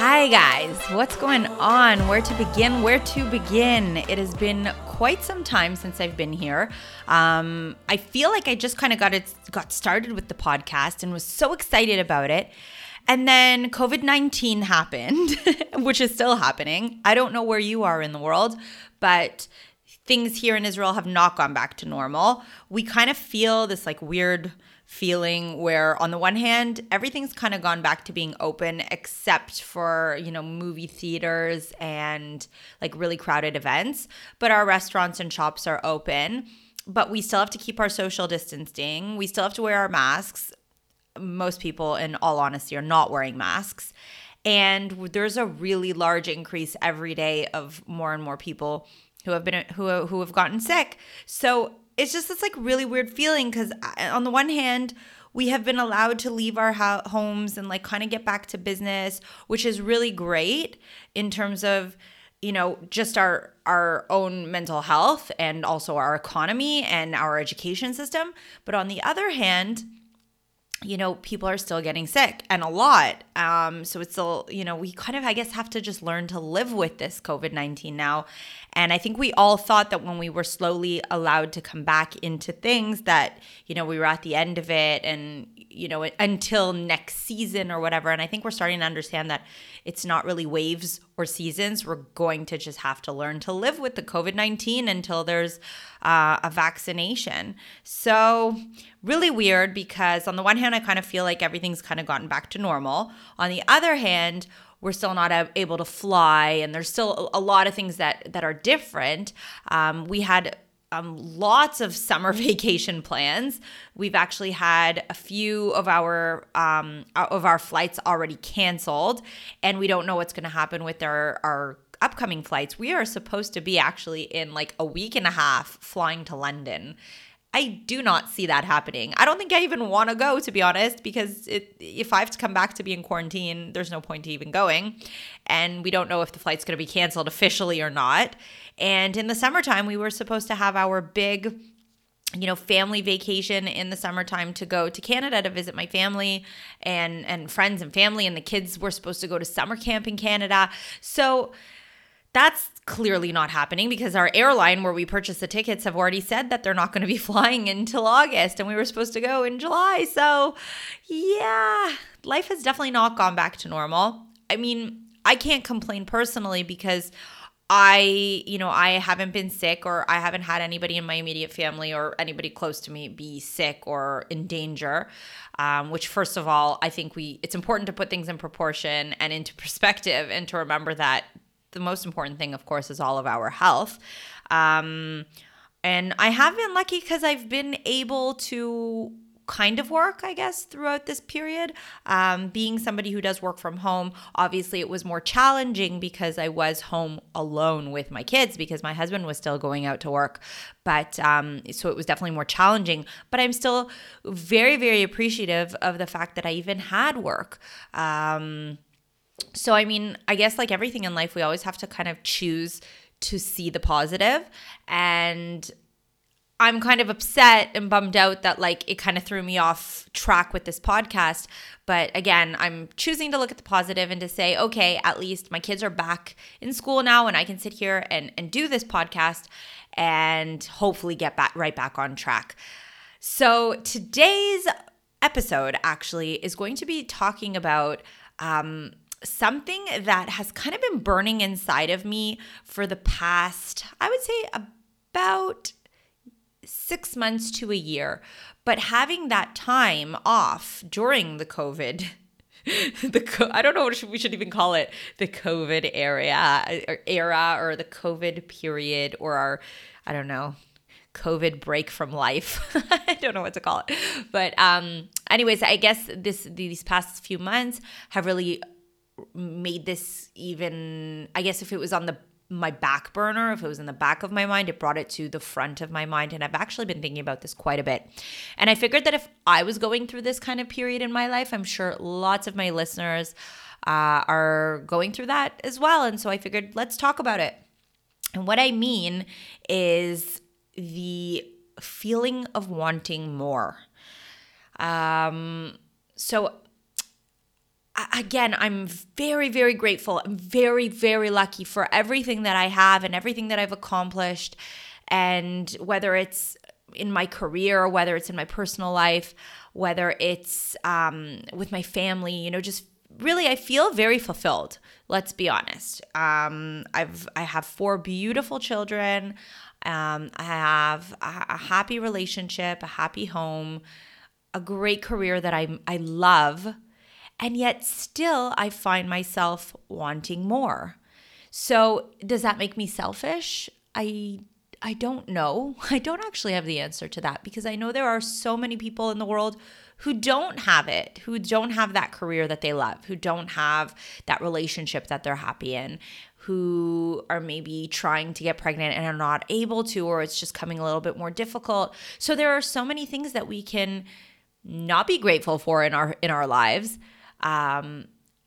Hi guys, what's going on? Where to begin? It has been quite some time since I've been here. I feel like I just kind of got started with the podcast and was so excited about it. And then COVID-19 happened, which is still happening. I don't know where you are in the world, but things here in Israel have not gone back to normal. We kind of feel this like weird feeling where on the one hand, everything's kind of gone back to being open except for, movie theaters and like really crowded events. But our restaurants and shops are open, but we still have to keep our social distancing. We still have to wear our masks. Most people, in all honesty, are not wearing masks. And there's a really large increase every day of more and more people who have gotten sick. So it's just this like really weird feeling because on the one hand, we have been allowed to leave our homes and like kind of get back to business, which is really great in terms of, just our own mental health and also our economy and our education system. But on the other hand, people are still getting sick and a lot. So it's still, we kind of, I guess, have to just learn to live with this COVID-19 now. And I think we all thought that when we were slowly allowed to come back into things that, we were at the end of it and, until next season or whatever. And I think we're starting to understand that it's not really waves or seasons. We're going to just have to learn to live with the COVID-19 until there's a vaccination. So really weird because on the one hand, I kind of feel like everything's kind of gotten back to normal. On the other hand, we're still not able to fly and there's still a lot of things that are different. We had lots of summer vacation plans. We've actually had a few of our flights already canceled, and we don't know what's going to happen with our upcoming flights. We are supposed to be actually in like a week and a half flying to London. I do not see that happening. I don't think I even want to go, to be honest, because if I have to come back to be in quarantine, there's no point to even going. And we don't know if the flight's going to be canceled officially or not. And in the summertime, we were supposed to have our big, family vacation in the summertime to go to Canada to visit my family and friends and family. And the kids were supposed to go to summer camp in Canada. So that's clearly not happening because our airline where we purchased the tickets have already said that they're not going to be flying until August, and we were supposed to go in July. So yeah, life has definitely not gone back to normal. I mean, I can't complain personally because I haven't been sick or I haven't had anybody in my immediate family or anybody close to me be sick or in danger, which first of all, I think it's important to put things in proportion and into perspective and to remember that the most important thing, of course, is all of our health. And I have been lucky because I've been able to kind of work, I guess, throughout this period. Being somebody who does work from home, obviously it was more challenging because I was home alone with my kids because my husband was still going out to work. But so it was definitely more challenging. But I'm still very, very appreciative of the fact that I even had work. So, I mean, I guess like everything in life, we always have to kind of choose to see the positive. And I'm kind of upset and bummed out that like it kind of threw me off track with this podcast. But again, I'm choosing to look at the positive and to say, okay, at least my kids are back in school now and I can sit here and do this podcast and hopefully get right back on track. So today's episode actually is going to be talking about something that has kind of been burning inside of me for the past, I would say about 6 months to a year. But having that time off during the COVID, I don't know what we should even call it, the COVID era or the COVID period or our, I don't know, COVID break from life. I don't know what to call it. But anyways, I guess these past few months have really made this even, I guess if it was on my back burner, if it was in the back of my mind, it brought it to the front of my mind. And I've actually been thinking about this quite a bit. And I figured that if I was going through this kind of period in my life, I'm sure lots of my listeners are going through that as well. And so I figured, let's talk about it. And what I mean is the feeling of wanting more. So again, I'm very, very grateful. I'm very, very lucky for everything that I have and everything that I've accomplished. And whether it's in my career, whether it's in my personal life, whether it's with my family, you know, just really, I feel very fulfilled. Let's be honest. I have 4 beautiful children. I have a happy relationship, a happy home, a great career that I love, and yet still I find myself wanting more. So does that make me selfish? I don't know. I don't actually have the answer to that, because I know there are so many people in the world who don't have it, who don't have that career that they love, who don't have that relationship that they're happy in, who are maybe trying to get pregnant and are not able to, or it's just coming a little bit more difficult. So there are so many things that we can not be grateful for in our lives. And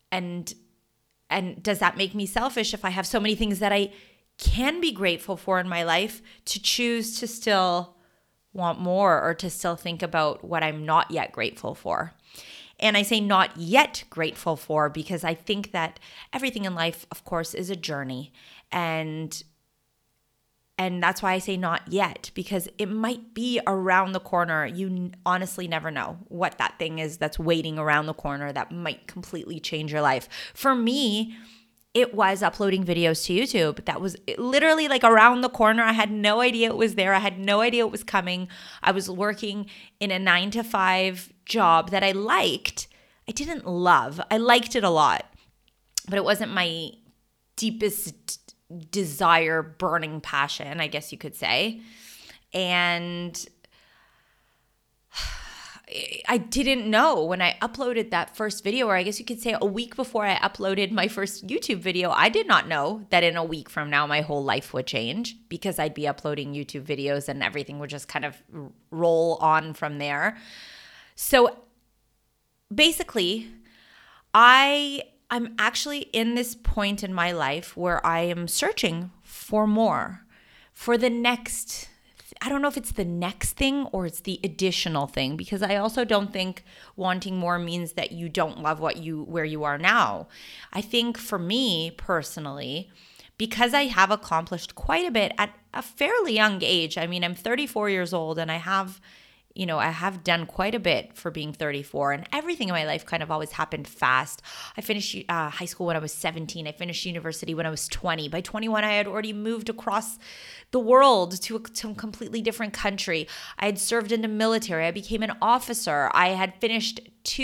does that make me selfish if I have so many things that I can be grateful for in my life to choose to still want more, or to still think about what I'm not yet grateful for? And I say not yet grateful for because I think that everything in life, of course, is a journey. And that's why I say not yet, because it might be around the corner. You honestly never know what that thing is that's waiting around the corner that might completely change your life. For me, it was uploading videos to YouTube. That was literally like around the corner. I had no idea it was there. I had no idea it was coming. I was working in a 9-to-5 job that I liked. I didn't love. I liked it a lot, but it wasn't my deepest desire, burning passion, I guess you could say. And I didn't know when I uploaded that first video, or I guess you could say a week before I uploaded my first YouTube video, I did not know that in a week from now, my whole life would change, because I'd be uploading YouTube videos and everything would just kind of roll on from there. So basically, I'm actually in this point in my life where I am searching for more, for the next, I don't know if it's the next thing or it's the additional thing, because I also don't think wanting more means that you don't love where you are now. I think for me personally, because I have accomplished quite a bit at a fairly young age. I mean, I'm 34 years old and I have done quite a bit for being 34, and everything in my life kind of always happened fast. I finished high school when I was 17. I finished university when I was 20. By 21, I had already moved across the world to a completely different country. I had served in the military. I became an officer. I had finished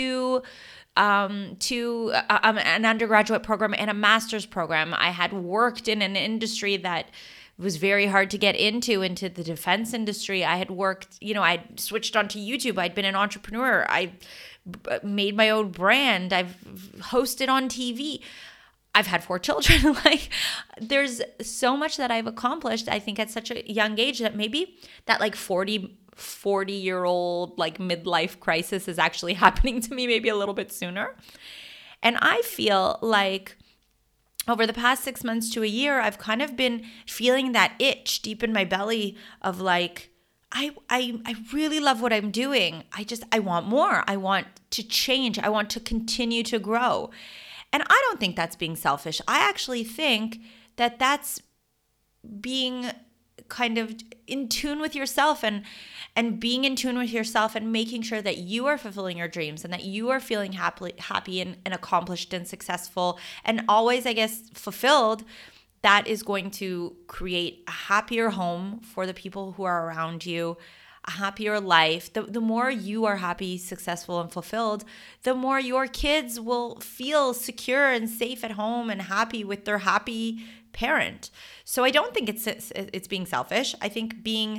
an undergraduate program and a master's program. I had worked in an industry that was very hard to get into the defense industry. I had worked, I'd switched onto YouTube. I'd been an entrepreneur. I made my own brand. I've hosted on TV. I've had 4 children. Like, there's so much that I've accomplished, I think, at such a young age, that maybe that like 40-year-old like midlife crisis is actually happening to me maybe a little bit sooner. And I feel like over the past 6 months to a year, I've kind of been feeling that itch deep in my belly of like, I really love what I'm doing. I want more. I want to change. I want to continue to grow. And I don't think that's being selfish. I actually think that that's being kind of in tune with yourself and being in tune with yourself and making sure that you are fulfilling your dreams and that you are feeling happy and accomplished and successful and always, I guess, fulfilled. That is going to create a happier home for the people who are around you, a happier life. The more you are happy, successful, and fulfilled, the more your kids will feel secure and safe at home and happy with their happy parent. So I don't think it's being selfish. I think being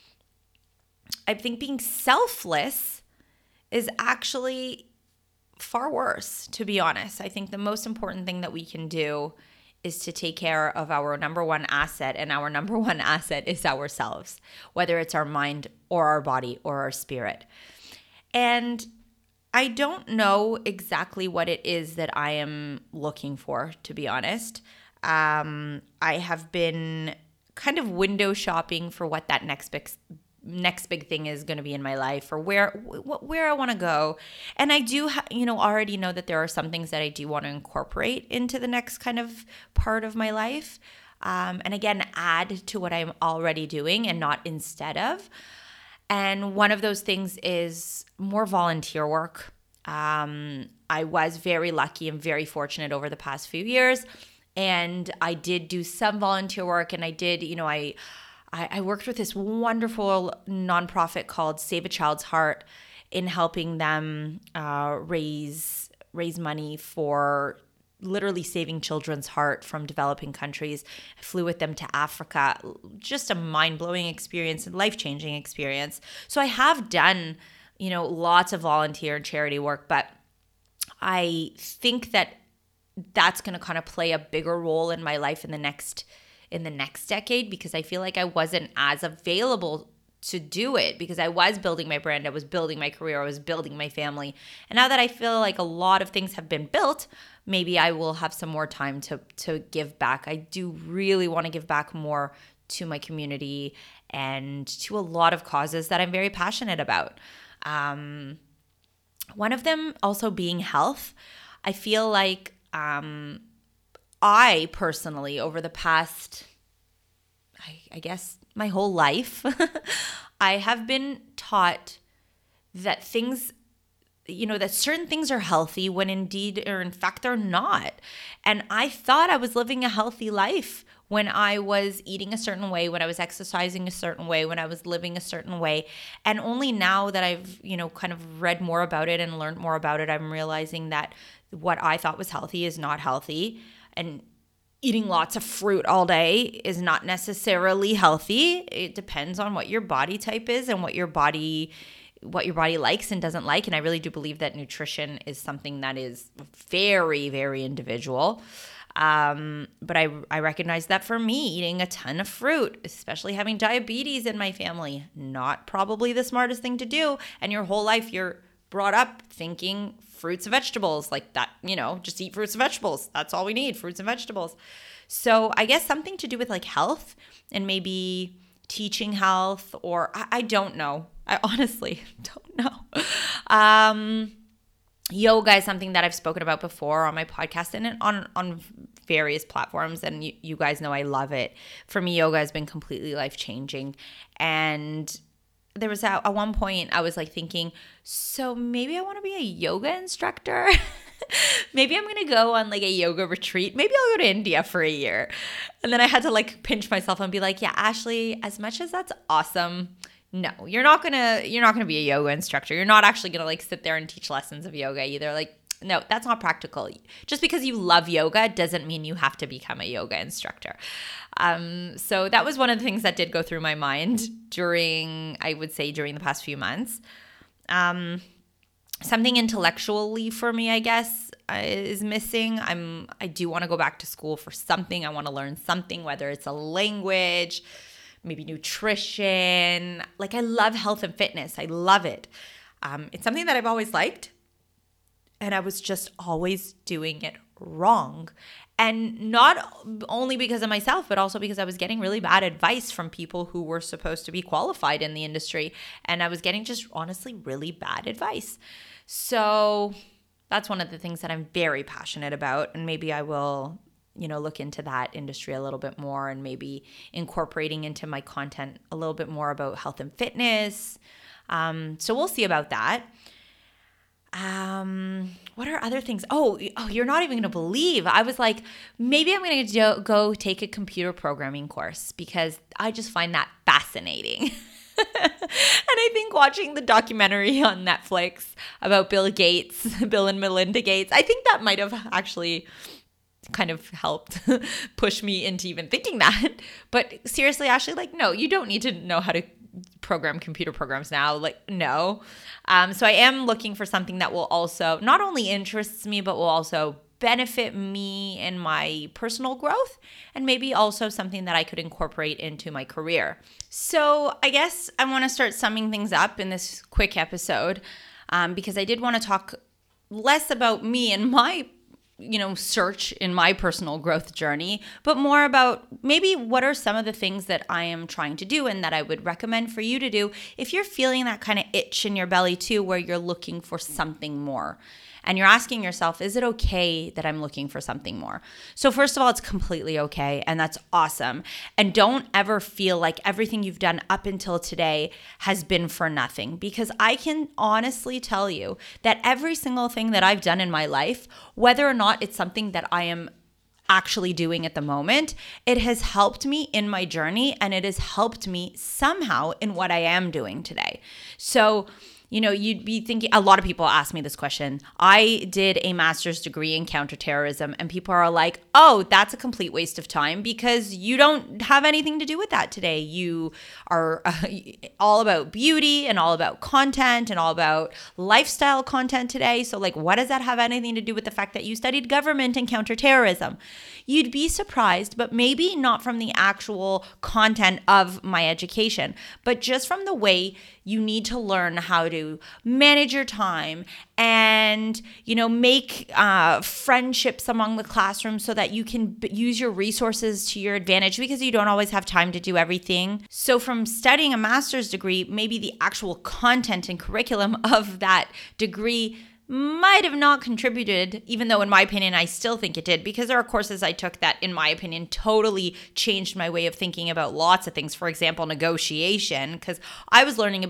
selfless is actually far worse, to be honest. I think the most important thing that we can do is to take care of our number one asset, and our number one asset is ourselves, whether it's our mind or our body or our spirit. And I don't know exactly what it is that I am looking for, to be honest. I have been kind of window shopping for what that next next big thing is going to be in my life, or where I want to go. And I do, already know that there are some things that I do want to incorporate into the next kind of part of my life. And again, add to what I'm already doing and not instead of. And one of those things is more volunteer work. I was very lucky and very fortunate over the past few years. And I did do some volunteer work, and I did, I worked with this wonderful nonprofit called Save a Child's Heart in helping them raise money for literally saving children's heart from developing countries. I flew with them to Africa. Just a mind-blowing experience and life-changing experience. So I have done, lots of volunteer and charity work, but I think that that's going to kind of play a bigger role in my life in the next decade, because I feel like I wasn't as available to do it because I was building my brand, I was building my career, I was building my family. And now that I feel like a lot of things have been built, maybe I will have some more time to give back. I do really want to give back more to my community and to a lot of causes that I'm very passionate about. One of them also being health. I feel like I personally, over the past, I guess my whole life, I have been taught that things, that certain things are healthy when indeed, or in fact, they're not. And I thought I was living a healthy life when I was eating a certain way, when I was exercising a certain way, when I was living a certain way. And only now that I've, kind of read more about it and learned more about it, I'm realizing that what I thought was healthy is not healthy. And eating lots of fruit all day is not necessarily healthy. It depends on what your body type is and what your body likes and doesn't like. And I really do believe that nutrition is something that is very, very individual. But I recognize that for me, eating a ton of fruit, especially having diabetes in my family, not probably the smartest thing to do. And your whole life you're brought up thinking fruits and vegetables, like that, just eat fruits and vegetables. That's all we need, fruits and vegetables. So I guess something to do with like health and maybe teaching health, or I don't know. I honestly don't know. Yoga is something that I've spoken about before on my podcast and on various platforms, and you guys know I love it. For me, yoga has been completely life-changing. And there was at one point I was like thinking, so maybe I want to be a yoga instructor. Maybe I'm going to go on like a yoga retreat. Maybe I'll go to India for a year. And then I had to like pinch myself and be like, yeah, Ashley, as much as that's awesome, no, you're not going to be a yoga instructor. You're not actually going to like sit there and teach lessons of yoga either. Like, no, that's not practical. Just because you love yoga doesn't mean you have to become a yoga instructor. So that was one of the things that did go through my mind during the past few months. Something intellectually for me, I guess, is missing. I do want to go back to school for something. I want to learn something, whether it's a language, maybe nutrition. Like, I love health and fitness. I love it. It's something that I've always liked. And I was just always doing it wrong. And not only because of myself, but also because I was getting really bad advice from people who were supposed to be qualified in the industry. And I was getting just honestly really bad advice. So that's one of the things that I'm very passionate about. And maybe I will, look into that industry a little bit more and maybe incorporating into my content a little bit more about health and fitness. So we'll see about that. What are other things? Oh, you're not even going to believe. I was like, maybe I'm going to go take a computer programming course because I just find that fascinating. And I think watching the documentary on Netflix about Bill and Melinda Gates, I think that might have actually kind of helped push me into even thinking that. But seriously, Ashley, like, no, you don't need to know how to program computer programs now. Like, no. So I am looking for something that will also not only interests me, but will also benefit me in my personal growth, and maybe also something that I could incorporate into my career. So I guess I want to start summing things up in this quick episode, because I did want to talk less about me and my search in my personal growth journey, but more about maybe what are some of the things that I am trying to do and that I would recommend for you to do if you're feeling that kind of itch in your belly too, where you're looking for something more. And you're asking yourself, is it okay that I'm looking for something more? So first of all, it's completely okay. And that's awesome. And don't ever feel like everything you've done up until today has been for nothing. Because I can honestly tell you that every single thing that I've done in my life, whether or not it's something that I am actually doing at the moment, it has helped me in my journey and it has helped me somehow in what I am doing today. So you'd be thinking, a lot of people ask me this question. I did a master's degree in counterterrorism, and people are like, oh, that's a complete waste of time because you don't have anything to do with that today. You are all about beauty and all about content and all about lifestyle content today. So what does that have anything to do with the fact that you studied government and counterterrorism? You'd be surprised, but maybe not from the actual content of my education, but just from the way you need to learn how to manage your time and, make friendships among the classroom so that you can use your resources to your advantage because you don't always have time to do everything. So from studying a master's degree, maybe the actual content and curriculum of that degree might have not contributed, even though in my opinion, I still think it did, because there are courses I took that, in my opinion, totally changed my way of thinking about lots of things. For example, negotiation, because I was learning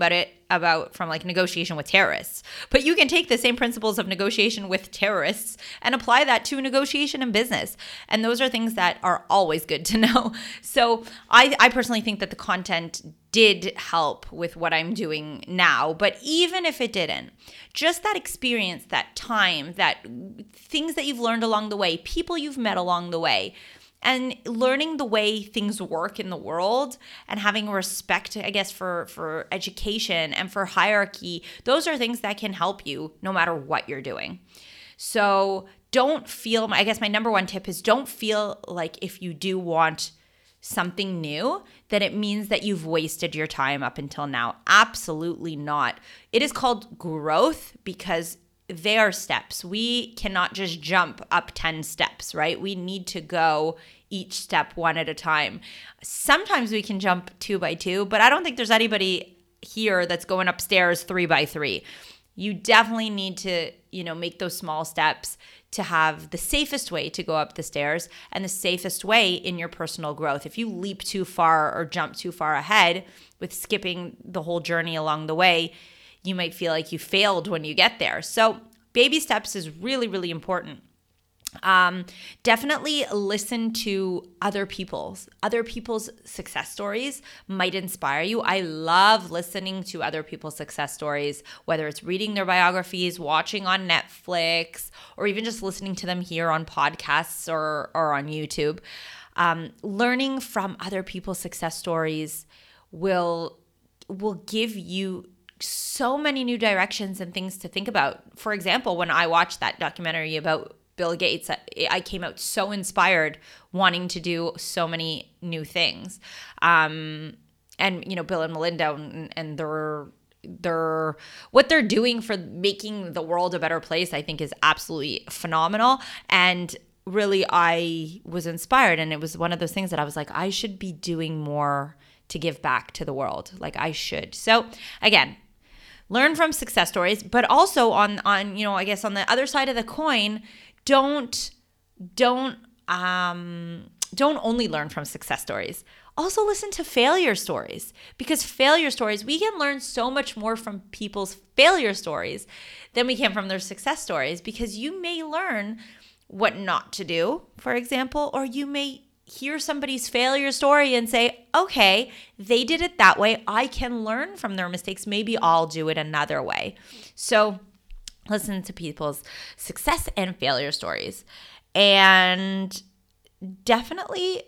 from negotiation with terrorists. But you can take the same principles of negotiation with terrorists and apply that to negotiation in business. And those are things that are always good to know. So I personally think that the content did help with what I'm doing now. But even if it didn't, just that experience, that time, that things that you've learned along the way, people you've met along the way, and learning the way things work in the world and having respect, I guess, for education and for hierarchy, those are things that can help you no matter what you're doing. So don't feel, I guess my number one tip is don't feel like if you do want something new, that it means that you've wasted your time up until now. Absolutely not. It is called growth because they are steps. We cannot just jump up 10 steps, right? We need to go each step one at a time. Sometimes we can jump 2 by 2, but I don't think there's anybody here that's going upstairs 3 by 3. You definitely need to, make those small steps to have the safest way to go up the stairs and the safest way in your personal growth. If you leap too far or jump too far ahead with skipping the whole journey along the way, you might feel like you failed when you get there. So baby steps is really, really important. Definitely listen to other people's success stories might inspire you. I love listening to other people's success stories, whether it's reading their biographies, watching on Netflix, or even just listening to them here on podcasts or on YouTube. Learning from other people's success stories will give you so many new directions and things to think about. For example, when I watched that documentary about Bill Gates, I came out so inspired, wanting to do so many new things. And Bill and Melinda and their what they're doing for making the world a better place, I think is absolutely phenomenal. And really, I was inspired, and it was one of those things that I was like, I should be doing more to give back to the world. I should. So again, learn from success stories, but also on I guess on the other side of the coin, don't only learn from success stories. Also listen to failure stories, because failure stories, we can learn so much more from people's failure stories than we can from their success stories, because you may learn what not to do, for example, or you may hear somebody's failure story and say, okay, they did it that way. I can learn from their mistakes. Maybe I'll do it another way. So listen to people's success and failure stories. And definitely,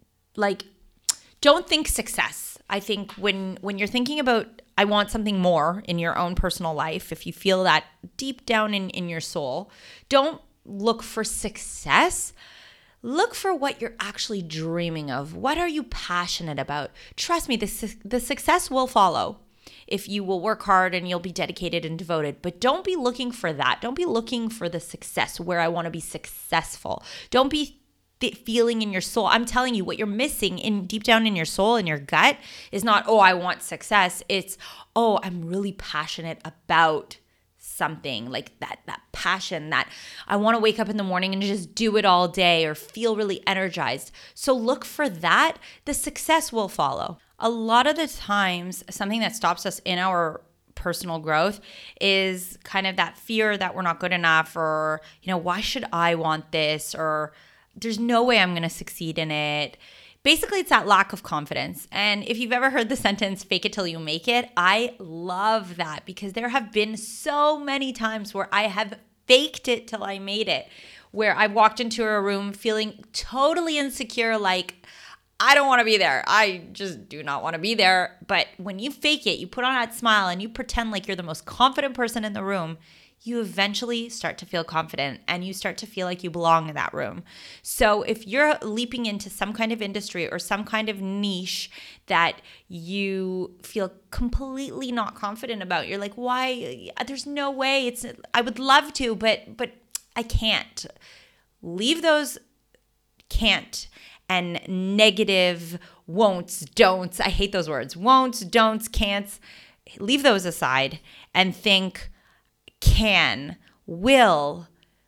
don't think success. I think when you're thinking about, I want something more in your own personal life, if you feel that deep down in your soul, don't look for success. Look for what you're actually dreaming of. What are you passionate about? Trust me, the success will follow. if you will work hard and you'll be dedicated and devoted. But don't be looking for that. Don't be looking for the success where I want to be successful. Don't be feeling in your soul. I'm telling you, what you're missing in deep down in your soul, in your gut, is not, oh, I want success. It's, oh, I'm really passionate about something, like that passion, that I want to wake up in the morning and just do it all day or feel really energized. So look for that. The success will follow. A lot of the times, something that stops us in our personal growth is kind of that fear that we're not good enough, or, why should I want this? Or there's no way I'm going to succeed in it. Basically, it's that lack of confidence. And if you've ever heard the sentence, fake it till you make it, I love that, because there have been so many times where I have faked it till I made it, where I walked into a room feeling totally insecure, like, I don't want to be there. I just do not want to be there. But when you fake it, you put on that smile and you pretend like you're the most confident person in the room, you eventually start to feel confident and you start to feel like you belong in that room. So if you're leaping into some kind of industry or some kind of niche that you feel completely not confident about, you're like, why? There's no way. I would love to, but I can't. Leave those can't and negative won'ts, don'ts. I hate those words. Won'ts, don'ts, can'ts. Leave those aside and think can, will,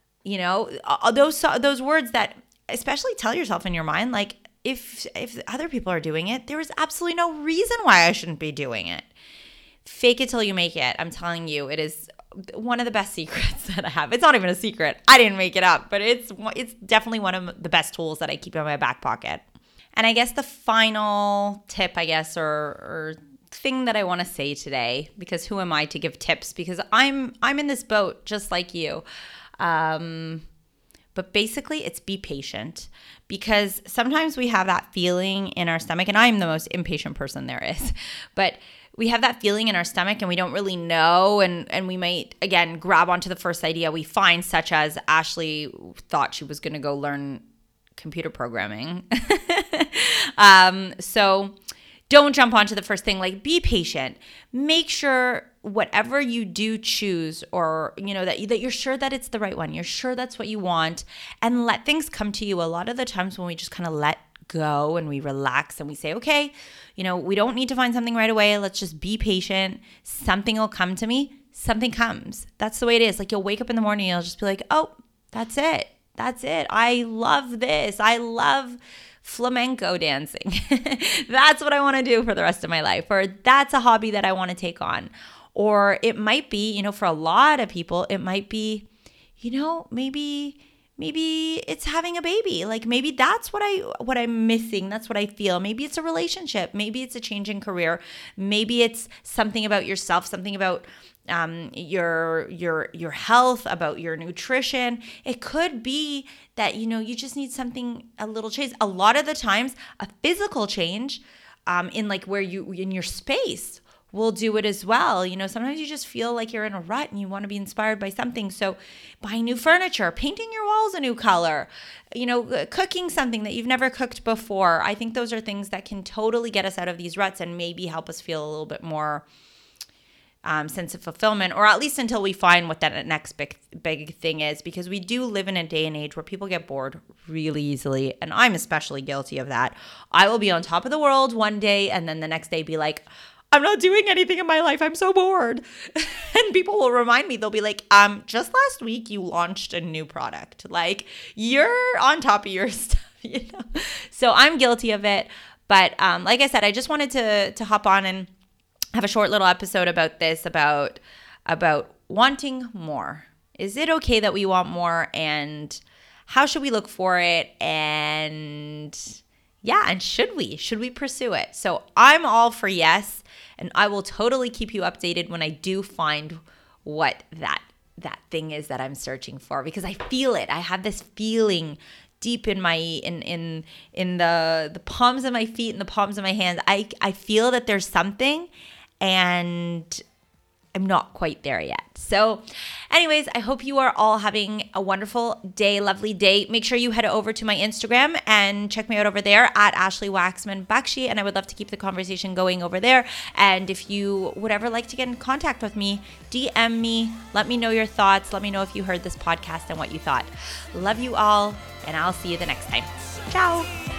those words that especially tell yourself in your mind, like, if other people are doing it, there is absolutely no reason why I shouldn't be doing it. Fake it till you make it. I'm telling you, it is one of the best secrets that I have. It's not even a secret. I didn't make it up, but it's definitely one of the best tools that I keep in my back pocket. And I guess the final tip, or thing that I want to say today, because who am I to give tips, because I'm in this boat just like you. But basically it's be patient, because sometimes we have that feeling in our stomach, and I'm the most impatient person there is, but we have that feeling in our stomach and we don't really know, and we might, again, grab onto the first idea we find, such as Ashley thought she was going to go learn computer programming. So don't jump onto the first thing. Like, be patient. Make sure whatever you do choose, or that you're sure that it's the right one. You're sure that's what you want, and let things come to you. A lot of the times when we just kind of let go and we relax and we say, okay, we don't need to find something right away. Let's just be patient. Something will come to me. Something comes. That's the way it is. Like, you'll wake up in the morning and you'll just be like, oh, that's it. That's it. I love this. I love flamenco dancing. That's what I want to do for the rest of my life. Or that's a hobby that I want to take on. Or it might be, for a lot of people, it might be, maybe it's having a baby. Like, maybe that's what I'm missing. That's what I feel. Maybe it's a relationship. Maybe it's a change in career. Maybe it's something about yourself, something about your health, about your nutrition. It could be that, you just need something, a little change. A lot of the times, a physical change in like where you, in your space, will do it as well. Sometimes you just feel like you're in a rut and you want to be inspired by something. So buy new furniture, painting your walls a new color, cooking something that you've never cooked before. I think those are things that can totally get us out of these ruts and maybe help us feel a little bit more sense of fulfillment, or at least until we find what that next big thing is, because we do live in a day and age where people get bored really easily, and I'm especially guilty of that. I will be on top of the world one day and then the next day be like, I'm not doing anything in my life. I'm so bored. And people will remind me, they'll be like, just last week you launched a new product. Like, you're on top of your stuff, So I'm guilty of it. But like I said, I just wanted to hop on and have a short little episode about this, about wanting more. Is it okay that we want more? And how should we look for it? And should we pursue it? So I'm all for yes. And I will totally keep you updated when I do find what that thing is that I'm searching for, because I feel it. I have this feeling deep in my in the palms of my feet and the palms of my hands. I feel that there's something, and I'm not quite there yet. So anyways, I hope you are all having a wonderful day, lovely day. Make sure you head over to my Instagram and check me out over there at Ashley Waxman Bakshi. And I would love to keep the conversation going over there. And if you would ever like to get in contact with me, DM me, let me know your thoughts. Let me know if you heard this podcast and what you thought. Love you all, and I'll see you the next time. Ciao.